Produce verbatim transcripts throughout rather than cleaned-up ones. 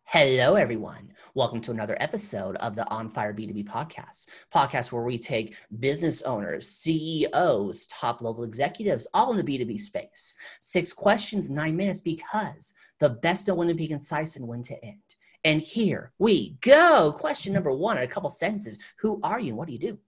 Hello, everyone. Welcome to another episode of the On Fire B two B podcast, podcast where we take business owners, C E Os, top-level executives, all in the B two B space. Six questions, nine minutes, because the best know when to be concise and when to end. And here we go. Question number one in a couple sentences. Who are you and what do you do?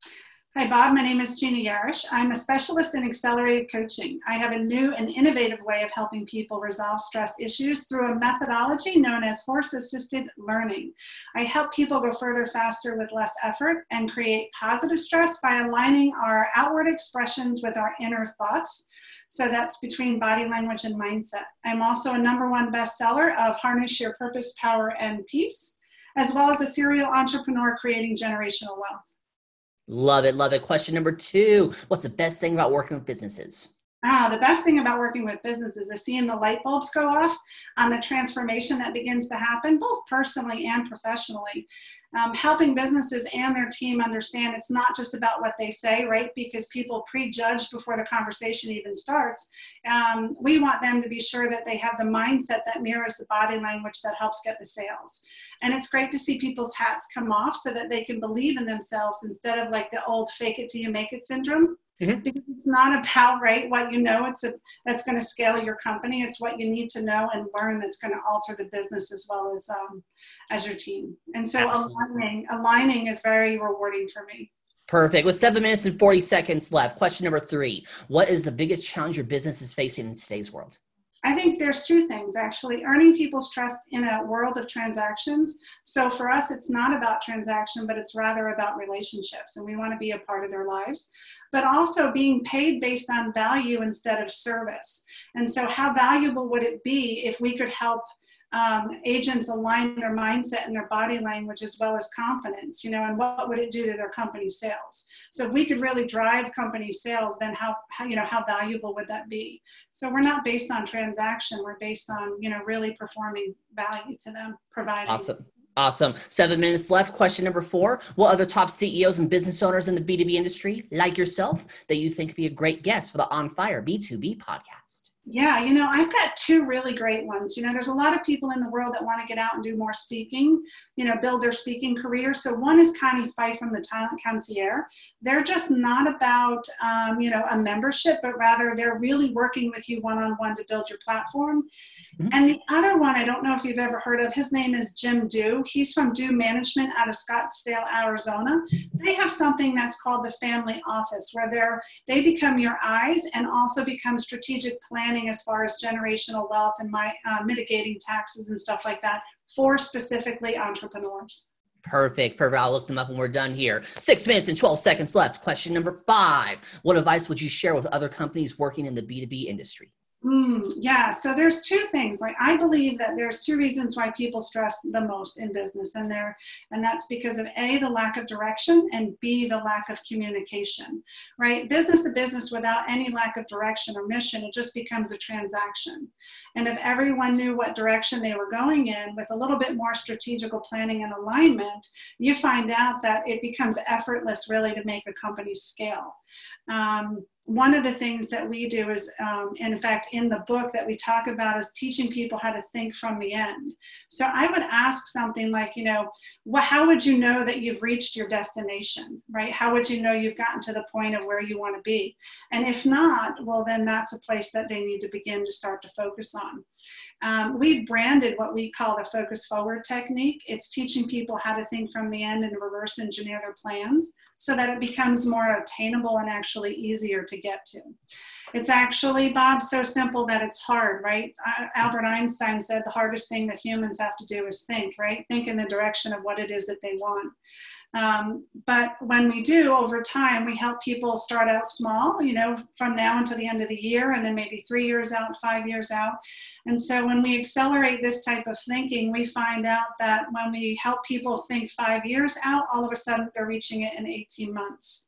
Hi, Bob. My name is Gina Yarish. I'm a specialist in accelerated coaching. I have a new and innovative way of helping people resolve stress issues through a methodology known as horse-assisted learning. I help people go further faster with less effort and create positive stress by aligning our outward expressions with our inner thoughts. So that's between body language and mindset. I'm also a number one bestseller of Harness Your Purpose, Power, and Peace, as well as a serial entrepreneur creating generational wealth. Love it. Love it. Question number two. What's the best thing about working with businesses? Ah, the best thing about working with businesses is seeing the light bulbs go off on the transformation that begins to happen, both personally and professionally. Um, helping businesses and their team understand it's not just about what they say, right? Because people prejudge before the conversation even starts. Um, we want them to be sure that they have the mindset that mirrors the body language that helps get the sales. And it's great to see people's hats come off so that they can believe in themselves instead of like the old fake it till you make it syndrome. Mm-hmm. Because it's not about, right, what you know it's a, that's going to scale your company. It's what you need to know and learn that's going to alter the business as well as um, as your team. And so aligning, aligning is very rewarding for me. Perfect. With seven minutes and forty seconds left, question number three. What is the biggest challenge your business is facing in today's world? I think there's two things, actually. Earning people's trust in a world of transactions. So for us, it's not about transaction, but it's rather about relationships, and we want to be a part of their lives. But also being paid based on value instead of service. And so how valuable would it be if we could help Um, agents align their mindset and their body language as well as confidence, you know, and what would it do to their company sales? So if we could really drive company sales, then how, how, you know, how valuable would that be? So we're not based on transaction. We're based on, you know, really performing value to them, providing. Awesome. Awesome. Seven minutes left. Question number four. What other top C E Os and business owners in the B two B industry, like yourself, that you think would be a great guest for the On Fire B two B podcast? Yeah, you know, I've got two really great ones. You know, there's a lot of people in the world that want to get out and do more speaking, you know, build their speaking career. So one is Connie Fife from the Talent Concierge. They're just not about, um, you know, a membership, but rather they're really working with you one-on-one to build your platform. Mm-hmm. And the other one, I don't know if you've ever heard of, his name is Jim Dew. He's from Dew Management out of Scottsdale, Arizona. They have something that's called the Family Office, where they're, they become your eyes and also become strategic planning as far as generational wealth and my uh, mitigating taxes and stuff like that for specifically entrepreneurs. Perfect. Perfect. I'll look them up when we're done here. Six minutes and twelve seconds left. Question number five. What advice would you share with other companies working in the B two B industry? Mm, yeah, so there's two things. Like I believe that there's two reasons why people stress the most in business, and there, and that's because of A, the lack of direction, and B, the lack of communication. Right? Business to business without any lack of direction or mission, it just becomes a transaction. And if everyone knew what direction they were going in with a little bit more strategical planning and alignment, you find out that it becomes effortless really to make a company scale. Um, One of the things that we do is, um, in fact, in the book that we talk about is teaching people how to think from the end. So I would ask something like, you know, well, how would you know that you've reached your destination, right? How would you know you've gotten to the point of where you want to be? And if not, well, then that's a place that they need to begin to start to focus on. Um, we've branded what we call the focus forward technique. It's teaching people how to think from the end and reverse engineer their plans so that it becomes more attainable and actually easier to get to. It's actually, Bob, so simple that it's hard, right? Albert Einstein said the hardest thing that humans have to do is think, right? Think in the direction of what it is that they want. Um, but when we do, over time, we help people start out small, you know, from now until the end of the year, and then maybe three years out, five years out. And so when we accelerate this type of thinking, we find out that when we help people think five years out, all of a sudden they're reaching it in eighteen months.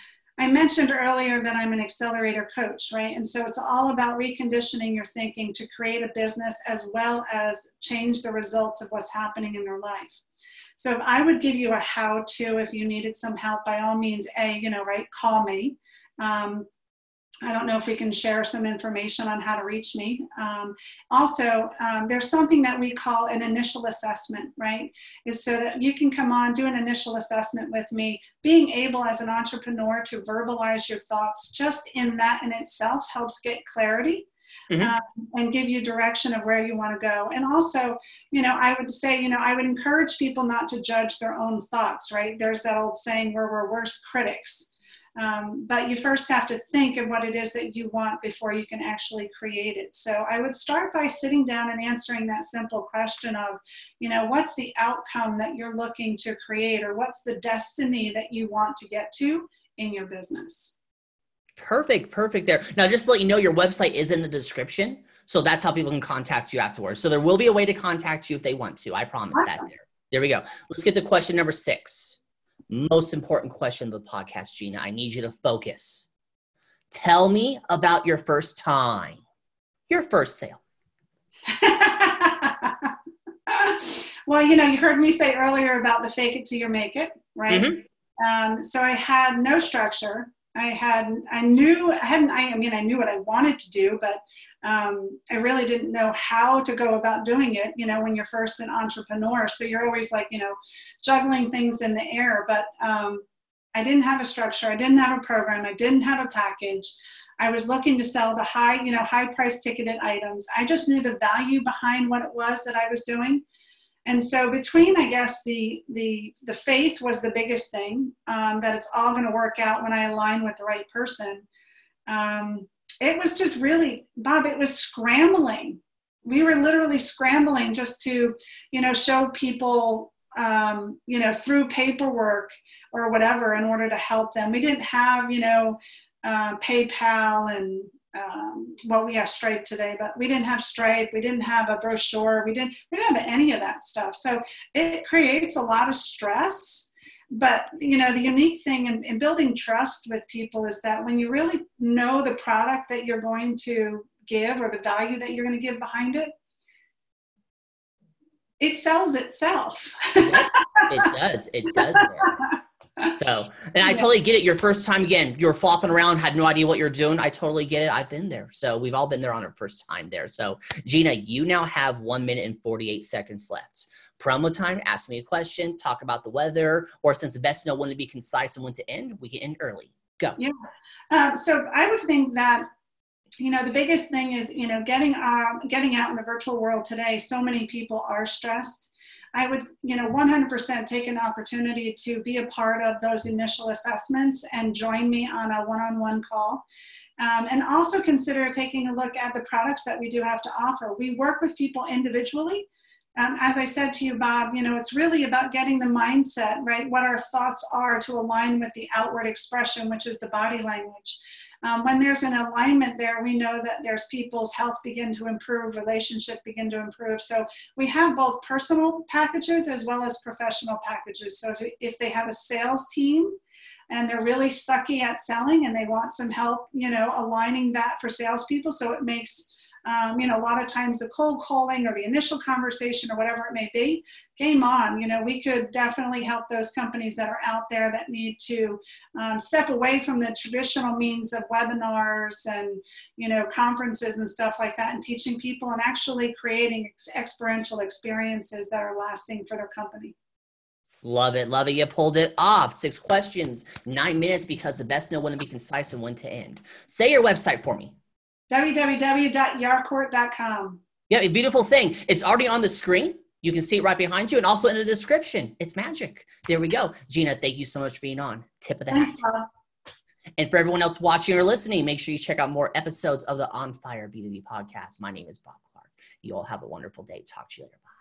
I mentioned earlier that I'm an accelerator coach, right? And so it's all about reconditioning your thinking to create a business as well as change the results of what's happening in their life. So if I would give you a how-to, if you needed some help, by all means, A, you know, right, call me. Um, I don't know if we can share some information on how to reach me. Um, also, um, there's something that we call an initial assessment, right? Is so that you can come on, do an initial assessment with me. Being able as an entrepreneur to verbalize your thoughts, just in that in itself helps get clarity. Mm-hmm. um, and give you direction of where you want to go. And also, you know, I would say, you know, I would encourage people not to judge their own thoughts, right? There's that old saying where we're worst critics. Um, but you first have to think of what it is that you want before you can actually create it. So I would start by sitting down and answering that simple question of, you know, what's the outcome that you're looking to create, or what's the destiny that you want to get to in your business? Perfect, perfect there. Now, just to let you know, your website is in the description. So that's how people can contact you afterwards. So there will be a way to contact you if they want to. I promise awesome. that there. There we go. Let's get to question number six. Most important question of the podcast, Gina. I need you to focus. Tell me about your first time, your first sale. Well, you know, you heard me say earlier about the fake it till you make it, right? Mm-hmm. Um, so I had no structure. I had, I knew, I hadn't, I, I mean, I knew what I wanted to do, but um, I really didn't know how to go about doing it, you know, when you're first an entrepreneur. So you're always like, you know, juggling things in the air, but um, I didn't have a structure. I didn't have a program. I didn't have a package. I was looking to sell the high, you know, high price ticketed items. I just knew the value behind what it was that I was doing. And so between, I guess, the the the faith was the biggest thing, um, that it's all going to work out when I align with the right person. Um, it was just really, Bob, it was scrambling. We were literally scrambling just to, you know, show people, um, you know, through paperwork or whatever in order to help them. We didn't have, you know, uh, PayPal and um, well, we have Stripe today, but we didn't have Stripe. We didn't have a brochure. We didn't, we didn't have any of that stuff. So it creates a lot of stress, but you know, the unique thing in, in building trust with people is that when you really know the product that you're going to give or the value that you're going to give behind it, it sells itself. Yes, it does. It does. There. So, and I totally get it. Your first time, again, you were flopping around, had no idea what you're doing. I totally get it. I've been there. So we've all been there on our first time there. So Gina, you now have one minute and forty-eight seconds left. Promo time, ask me a question, talk about the weather, or since the best to know when to be concise and when to end, we can end early. Go. Yeah. Um, so I would think that, you know, the biggest thing is, you know, getting, uh, getting out in the virtual world today, so many people are stressed. I would, you know, one hundred percent take an opportunity to be a part of those initial assessments and join me on a one-on-one call. Um, and also consider taking a look at the products that we do have to offer. We work with people individually. Um, as I said to you, Bob, you know, it's really about getting the mindset, right? What our thoughts are to align with the outward expression, which is the body language. Um, when there's an alignment there, we know that there's people's health begin to improve, relationship begin to improve. So we have both personal packages as well as professional packages. So if, if they have a sales team and they're really sucky at selling and they want some help, you know, aligning that for salespeople, so it makes Um, you know, a lot of times the cold calling or the initial conversation or whatever it may be, game on. You know, we could definitely help those companies that are out there that need to um, step away from the traditional means of webinars and, you know, conferences and stuff like that, and teaching people and actually creating ex- experiential experiences that are lasting for their company. Love it. Love it. You pulled it off. Six questions, nine minutes, because the best know when to be concise and when to end. Say your website for me. w w w dot yarcourt dot com. Yeah, a beautiful thing. It's already on the screen. You can see it right behind you and also in the description. It's magic. There we go. Gina, thank you so much for being on. Tip of the Thanks, hat. Bob. And for everyone else watching or listening, make sure you check out more episodes of the On Fire B two B podcast. My name is Bob Clark. You all have a wonderful day. Talk to you later. Bye.